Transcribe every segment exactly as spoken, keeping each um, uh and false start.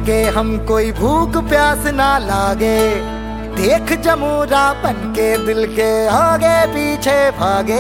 भटके हम कोई भूख प्यास ना लागे, देख जमूरा बन के दिल के आगे पीछे भागे।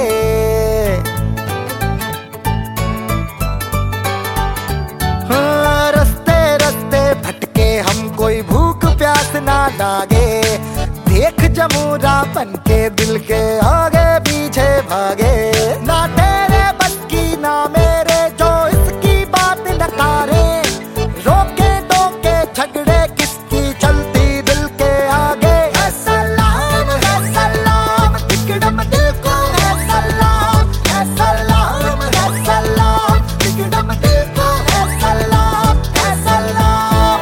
हाँ, रस्ते रस्ते भटके हम कोई भूख प्यास ना लागे, देख जमूरा बन के दिल के आगे पीछे भागे। ना तेरे बस की ना मेरे जो इसकी बात नकारे, रोके टोके झगड़े किसकी चलती दिल के आगे। है सलाम है सलाम टिकड़म दिल को, है सलाम है सलाम है सलाम टिकड़म दिल को, है सलाम है सलाम।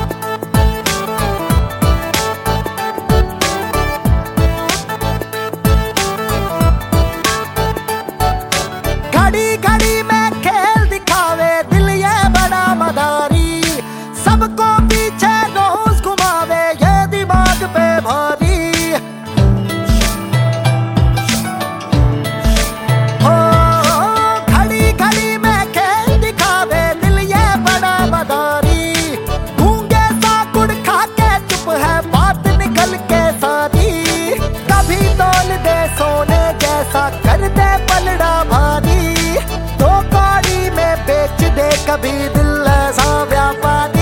घड़ी घड़ी में खेल दिखावे दिल ये बड़ा मदारी, सबको पीछे रोज घुमावे ये दिमाग पे भारी। हो घड़ी घड़ी में खेल दिखावे दिल ये बड़ा मदारी, गूंगे सा गुड़ खा के चुप है बात निकल के सारी। कभी तोल दे सोने जैसा कर दे पलड़ा भारी, दो कौड़ी में बेच दे कभी दिल ऐसा व्यापारी।